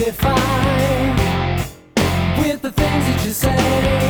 perfectly fine with the things that you say.